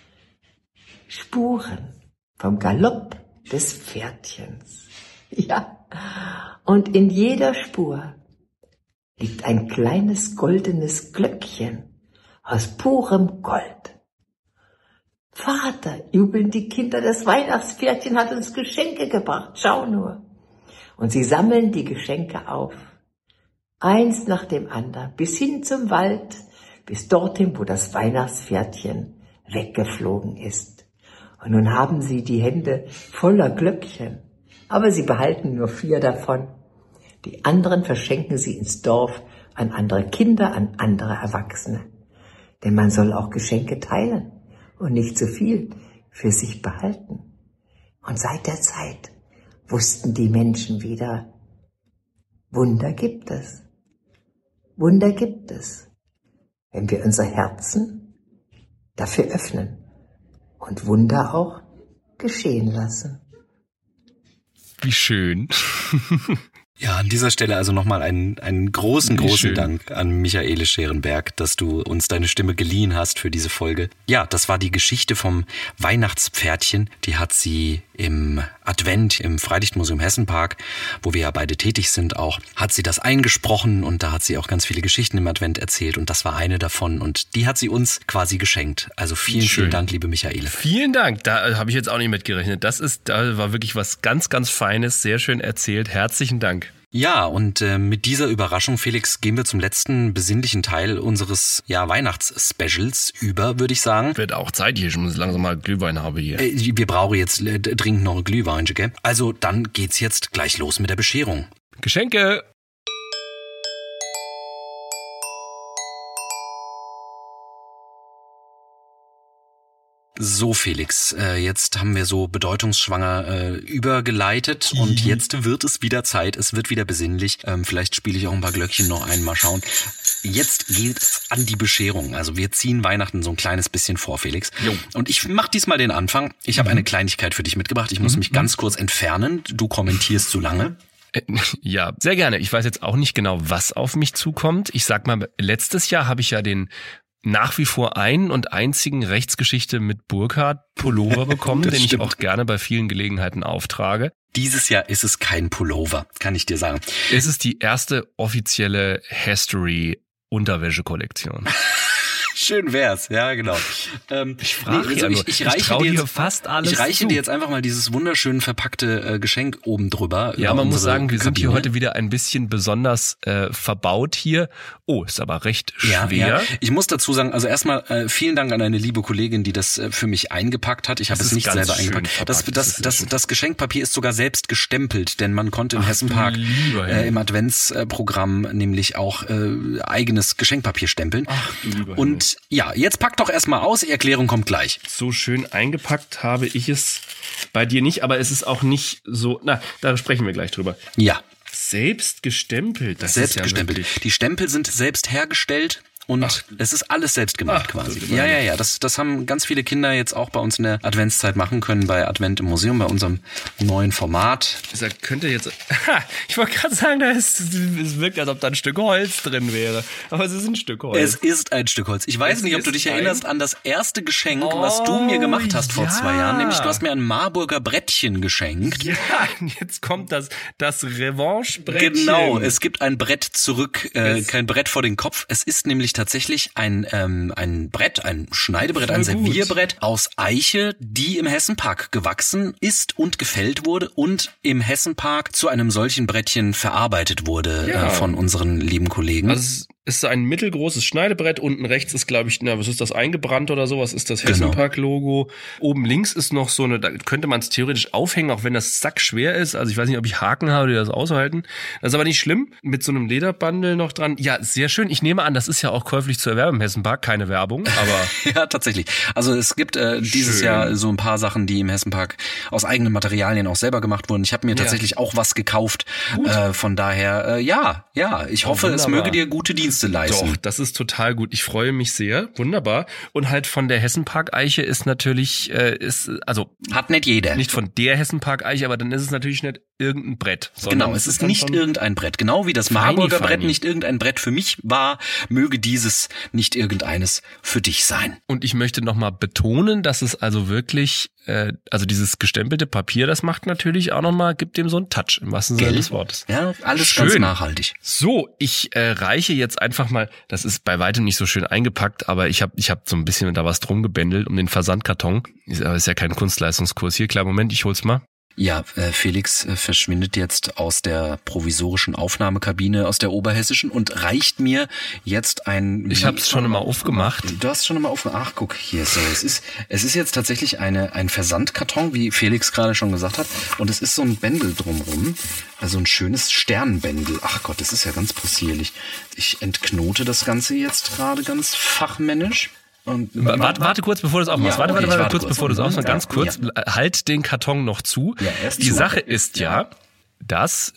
Spuren vom Galopp des Pferdchens. Ja, und in jeder Spur liegt ein kleines goldenes Glöckchen aus purem Gold. Vater, jubeln die Kinder, das Weihnachtspferdchen hat uns Geschenke gebracht, schau nur. Und sie sammeln die Geschenke auf, eins nach dem anderen, bis hin zum Wald, bis dorthin, wo das Weihnachtspferdchen weggeflogen ist. Und nun haben sie die Hände voller Glöckchen, aber sie behalten nur vier davon. Die anderen verschenken sie ins Dorf an andere Kinder, an andere Erwachsene. Denn man soll auch Geschenke teilen und nicht zu viel für sich behalten. Und seit der Zeit wussten die Menschen wieder, Wunder gibt es. Wunder gibt es, wenn wir unser Herzen dafür öffnen und Wunder auch geschehen lassen. Wie schön. Ja, an dieser Stelle also nochmal einen, einen großen, großen Schön. Dank an Michaele Scherenberg, dass du uns deine Stimme geliehen hast für diese Folge. Ja, das war die Geschichte vom Weihnachtspferdchen. Die hat sie im Advent im Freilichtmuseum Hessenpark, wo wir ja beide tätig sind auch, hat sie das eingesprochen und da hat sie auch ganz viele Geschichten im Advent erzählt und das war eine davon und die hat sie uns quasi geschenkt. Also vielen, Schön. vielen Dank, liebe Michaele. Vielen Dank, da habe ich jetzt auch nicht mitgerechnet. Das ist, da war wirklich was ganz, ganz Feines, sehr schön erzählt. Herzlichen Dank. Ja, und äh, mit dieser Überraschung, Felix, gehen wir zum letzten besinnlichen Teil unseres ja, Weihnachts-Specials über, würde ich sagen. Wird auch Zeit hier, ich muss langsam mal Glühwein haben hier. Äh, wir brauchen jetzt äh, dringend noch ein Glühwein, gell? Also dann geht's jetzt gleich los mit der Bescherung. Geschenke! So, Felix, äh, jetzt haben wir so bedeutungsschwanger äh, übergeleitet mhm. und jetzt wird es wieder Zeit, es wird wieder besinnlich. Ähm, vielleicht spiele ich auch ein paar Glöckchen noch ein, mal schauen. Jetzt geht's an die Bescherung. Also wir ziehen Weihnachten so ein kleines bisschen vor, Felix. Jo. Und ich mach diesmal den Anfang. Ich habe mhm. eine Kleinigkeit für dich mitgebracht. Ich muss mhm. mich ganz kurz entfernen. Du kommentierst zu lange. Ja, sehr gerne. Ich weiß jetzt auch nicht genau, was auf mich zukommt. Ich sag mal, letztes Jahr habe ich ja den nach wie vor einen und einzigen Rechtsgeschichte mit Burkhardt-Pullover bekommen, den stimmt. ich auch gerne bei vielen Gelegenheiten auftrage. Dieses Jahr ist es kein Pullover, kann ich dir sagen. Es ist die erste offizielle History-Unterwäsche-Kollektion. Schön wär's, ja genau. Ähm, ich frage nee, also ich, ich, ich reiche, ich dir, jetzt, fast alles ich reiche zu. dir jetzt einfach mal dieses wunderschön verpackte äh, Geschenk oben drüber. Ja, man muss sagen, wir Kabine. sind hier heute wieder ein bisschen besonders äh, verbaut hier. Oh, ist aber recht schwer. Ja, ja. Ich muss dazu sagen, also erstmal äh, vielen Dank an eine liebe Kollegin, die das äh, für mich eingepackt hat. Ich habe es nicht selber eingepackt. Das, das, das, das, das Geschenkpapier ist sogar selbst gestempelt, denn man konnte im Ach, Hessenpark äh, im Adventsprogramm nämlich auch äh, eigenes Geschenkpapier stempeln. Ach, und ja, jetzt pack doch erstmal aus, die Erklärung kommt gleich. So schön eingepackt habe ich es bei dir nicht, aber es ist auch nicht so, na, da sprechen wir gleich drüber. Ja. Selbst gestempelt, das selbst ist ja gestempelt. Wirklich. Die Stempel sind selbst hergestellt. Und Ach. es ist alles selbst gemacht Ach, quasi. Ja, ja, ja. Das, das haben ganz viele Kinder jetzt auch bei uns in der Adventszeit machen können, bei Advent im Museum, bei unserem neuen Format. Das könnte jetzt, ich wollte gerade sagen, da ist, es wirkt, als ob da ein Stück Holz drin wäre. Aber es ist ein Stück Holz. Es ist ein Stück Holz. Ich weiß es nicht, ob du dich erinnerst an das erste Geschenk, oh, was du mir gemacht hast vor ja. zwei Jahren. Nämlich, du hast mir ein Marburger Brettchen geschenkt. Ja, jetzt kommt das, das Revanche-Brettchen. Genau, es gibt ein Brett zurück, äh, kein Brett vor den Kopf. Es ist nämlich tatsächlich ein ähm, ein Brett, ein Schneidebrett, Voll ein Servierbrett gut. aus Eiche, die im Hessenpark gewachsen ist und gefällt wurde und im Hessenpark zu einem solchen Brettchen verarbeitet wurde ja. äh, von unseren lieben Kollegen. Also ist ein mittelgroßes Schneidebrett. Unten rechts ist, glaube ich, na, was ist das, eingebrannt oder sowas, ist das Hessenpark-Logo. Oben links ist noch so eine, da könnte man es theoretisch aufhängen, auch wenn das sackschwer ist. Also ich weiß nicht, ob ich Haken habe, die das aushalten. Das ist aber nicht schlimm. Mit so einem Lederbundle noch dran. Ja, sehr schön. Ich nehme an, das ist ja auch käuflich zu erwerben im Hessenpark. Keine Werbung, aber... ja, tatsächlich. Also es gibt äh, dieses schön. Jahr so ein paar Sachen, die im Hessenpark aus eigenen Materialien auch selber gemacht wurden. Ich habe mir ja. tatsächlich auch was gekauft. Äh, von daher, äh, ja, ja, ich hoffe, oh, es möge dir gute Dienste leisten. Doch, das ist total gut. Ich freue mich sehr. Wunderbar. Und halt von der Hessenpark-Eiche ist natürlich, äh, ist, also... Hat nicht jeder. Nicht von der Hessenpark-Eiche, aber dann ist es natürlich nicht irgendein Brett. Genau, es ist nicht irgendein Brett. Genau wie das Marburger Brett nicht irgendein Brett für mich war, möge dieses nicht irgendeines für dich sein. Und ich möchte nochmal betonen, dass es also wirklich, äh, also dieses gestempelte Papier, das macht natürlich auch nochmal, gibt dem so einen Touch im wahrsten Sinne des Wortes. Ja, alles schön. Ganz nachhaltig. So, ich äh, reiche jetzt einfach mal, das ist bei weitem nicht so schön eingepackt, aber ich habe ich hab so ein bisschen da was drum gebändelt um den Versandkarton. Ist, aber ist ja kein Kunstleistungskurs hier. Klar, Moment, ich hol's mal. Ja, äh, Felix äh, verschwindet jetzt aus der provisorischen Aufnahmekabine, aus der oberhessischen und reicht mir jetzt ein... Ich habe es schon immer aufgemacht. Du hast schon immer aufgemacht. Ach, guck, hier so. Es ist, es ist jetzt tatsächlich eine ein Versandkarton, wie Felix gerade schon gesagt hat. Und es ist so ein Bändel drumrum. Also ein schönes Sternbändel. Ach Gott, das ist ja ganz possierlich. Ich entknote das Ganze jetzt gerade ganz fachmännisch. Und warte, warte kurz, bevor du es aufmachst. Ja, warte, okay, warte, warte, warte kurz, kurz, bevor du es aufmachst. Ganz ja, kurz. ja. Halt den Karton noch zu. Ja, erst Die zu. Sache ist ja, ja dass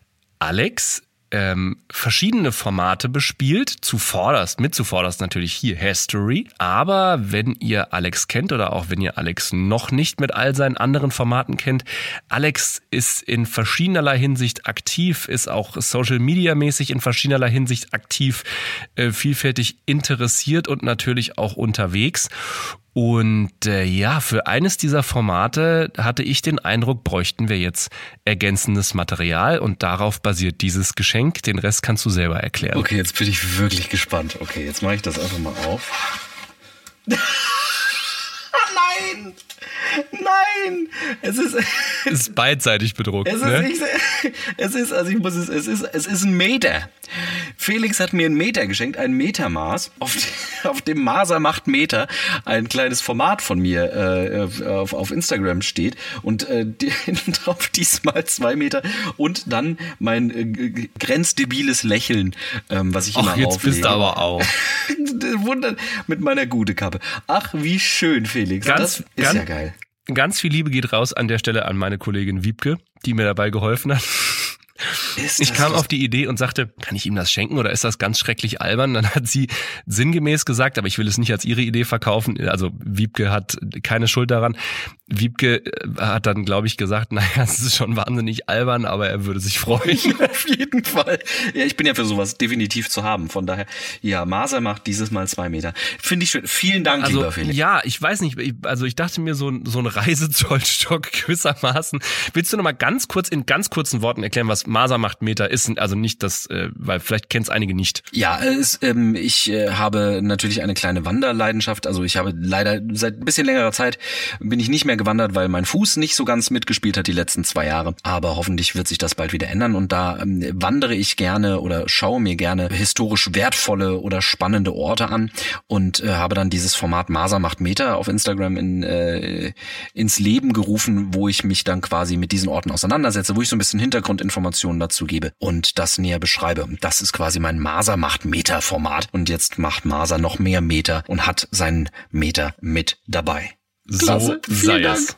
Alex ähm, verschiedene Formate bespielt, zuvorderst, mit zuvorderst natürlich hier History, aber wenn ihr Alex kennt oder auch wenn ihr Alex noch nicht mit all seinen anderen Formaten kennt, Alex ist in verschiedenerlei Hinsicht aktiv, ist auch Social-Media-mäßig in verschiedenerlei Hinsicht aktiv, äh, vielfältig interessiert und natürlich auch unterwegs. Und äh, ja, für eines dieser Formate hatte ich den Eindruck, bräuchten wir jetzt ergänzendes Material und darauf basiert dieses Geschenk. Den Rest kannst du selber erklären. Okay, jetzt bin ich wirklich gespannt. Okay, jetzt mache ich das einfach mal auf. Nein! Nein! Es ist... Es ist beidseitig bedruckt. Es ist, ne? ich, es ist, also ich muss es, es ist, es ist ein Meter. Felix hat mir einen Meter geschenkt, ein Metermaß. Auf, auf dem Maser macht Meter ein kleines Format von mir äh, auf, auf Instagram steht und äh, drauf diesmal zwei Meter und dann mein äh, grenzdebiles Lächeln, ähm, was ich Ach, immer jetzt auflege. bist du aber auch. Wunder mit meiner Gute-Kappe. Ach, wie schön, Felix. Ganz, das ist ganz, ja geil. Ganz viel Liebe geht raus an der Stelle an meine Kollegin Wiebke, die mir dabei geholfen hat. Ich kam auf die Idee und sagte, kann ich ihm das schenken oder ist das ganz schrecklich albern? Dann hat sie sinngemäß gesagt, aber ich will es nicht als ihre Idee verkaufen. Also Wiebke hat keine Schuld daran. Wiebke hat dann, glaube ich, gesagt, naja, es ist schon wahnsinnig albern, aber er würde sich freuen. Auf jeden Fall. Ja, ich bin ja für sowas definitiv zu haben. Von daher, ja, Maser macht dieses Mal zwei Meter. Finde ich schön. Vielen Dank, also, lieber Felix. Ja, ich weiß nicht, also ich dachte mir so, so ein Reisezollstock gewissermaßen. Willst du noch mal ganz kurz in ganz kurzen Worten erklären, was Maser macht Meter ist? Also nicht das, äh, weil vielleicht kennen es einige nicht. Ja, es, ähm, ich äh, habe natürlich eine kleine Wanderleidenschaft. Also ich habe leider seit ein bisschen längerer Zeit bin ich nicht mehr gewandert, weil mein Fuß nicht so ganz mitgespielt hat die letzten zwei Jahre. Aber hoffentlich wird sich das bald wieder ändern. Und da ähm, wandere ich gerne oder schaue mir gerne historisch wertvolle oder spannende Orte an und äh, habe dann dieses Format Maser macht Meter auf Instagram in, äh, ins Leben gerufen, wo ich mich dann quasi mit diesen Orten auseinandersetze, wo ich so ein bisschen Hintergrundinformationen dazu gebe und das näher beschreibe. Das ist quasi mein Maser macht Meter Format. Und jetzt macht Maser noch mehr Meter und hat seinen Meter mit dabei. Klasse, so sei es.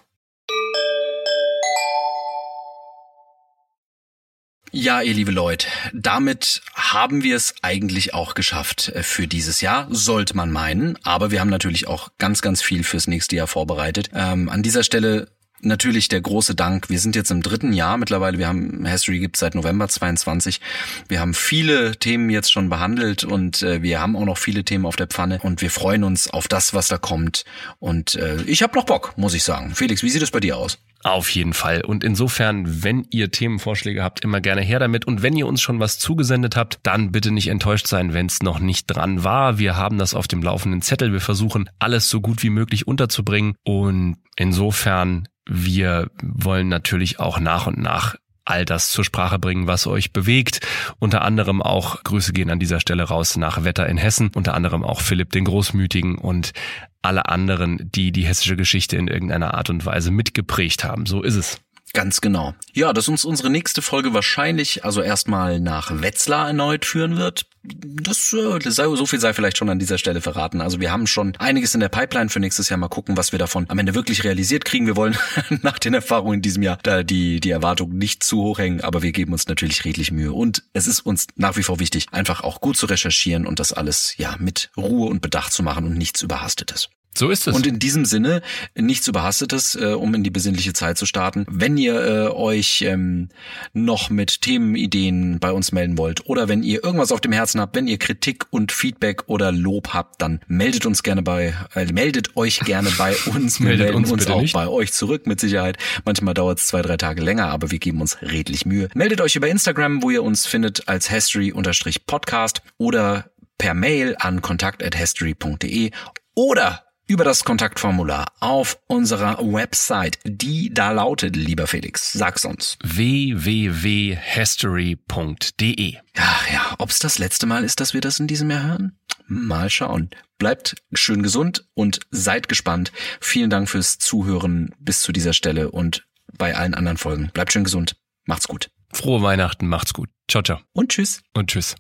Ja, ihr liebe Leute, damit haben wir es eigentlich auch geschafft für dieses Jahr, sollte man meinen. Aber wir haben natürlich auch ganz, ganz viel fürs nächste Jahr vorbereitet. Ähm, an dieser Stelle natürlich der große Dank. Wir sind jetzt im dritten Jahr mittlerweile. Wir haben History gibt's seit November zweiundzwanzig. Wir haben viele Themen jetzt schon behandelt und äh, wir haben auch noch viele Themen auf der Pfanne und wir freuen uns auf das, was da kommt. Und äh, ich habe noch Bock, muss ich sagen. Felix, wie sieht es bei dir aus? Auf jeden Fall. Und insofern, wenn ihr Themenvorschläge habt, immer gerne her damit. Und wenn ihr uns schon was zugesendet habt, dann bitte nicht enttäuscht sein, wenn es noch nicht dran war. Wir haben das auf dem laufenden Zettel. Wir versuchen, alles so gut wie möglich unterzubringen. Und insofern, wir wollen natürlich auch nach und nach all das zur Sprache bringen, was euch bewegt. Unter anderem auch, Grüße gehen an dieser Stelle raus nach Wetter in Hessen, unter anderem auch Philipp den Großmütigen und alle anderen, die die hessische Geschichte in irgendeiner Art und Weise mitgeprägt haben. So ist es. Ganz genau. Ja, dass uns unsere nächste Folge wahrscheinlich also erstmal nach Wetzlar erneut führen wird. Das, das sei, so viel sei vielleicht schon an dieser Stelle verraten. Also wir haben schon einiges in der Pipeline für nächstes Jahr. Mal gucken, was wir davon am Ende wirklich realisiert kriegen. Wir wollen nach den Erfahrungen in diesem Jahr da die, die Erwartungen nicht zu hoch hängen, aber wir geben uns natürlich redlich Mühe. Und es ist uns nach wie vor wichtig, einfach auch gut zu recherchieren und das alles ja mit Ruhe und Bedacht zu machen und nichts Überhastetes. So ist es. Und in diesem Sinne, nichts Überhastetes, äh, um in die besinnliche Zeit zu starten. Wenn ihr äh, euch ähm, noch mit Themenideen bei uns melden wollt oder wenn ihr irgendwas auf dem Herzen habt, wenn ihr Kritik und Feedback oder Lob habt, dann meldet uns gerne bei, äh, meldet euch gerne bei uns. Wir meldet melden uns, uns bitte auch nicht. bei euch zurück, mit Sicherheit. Manchmal dauert es zwei, drei Tage länger, aber wir geben uns redlich Mühe. Meldet euch über Instagram, wo ihr uns findet als history-podcast oder per Mail an kontakt at history punkt de oder über das Kontaktformular auf unserer Website, die da lautet, lieber Felix, sag's uns. w w w punkt history punkt de. Ach ja, ob's das letzte Mal ist, dass wir das in diesem Jahr hören? Mal schauen. Bleibt schön gesund und seid gespannt. Vielen Dank fürs Zuhören bis zu dieser Stelle und bei allen anderen Folgen. Bleibt schön gesund. Macht's gut. Frohe Weihnachten, macht's gut. Ciao, ciao. Und tschüss. Und tschüss.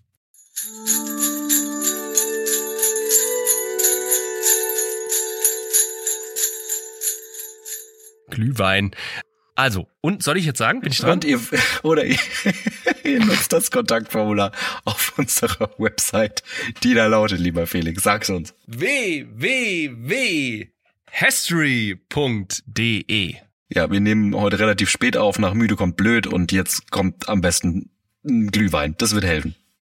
Glühwein. Also, und soll ich jetzt sagen, bin ich dran? Und ihr, oder ihr, ihr nutzt das Kontaktformular auf unserer Website, die da lautet, lieber Felix. Sag's uns. w w w punkt history punkt de. Ja, wir nehmen heute relativ spät auf, nach müde kommt blöd und jetzt kommt am besten ein Glühwein. Das wird helfen.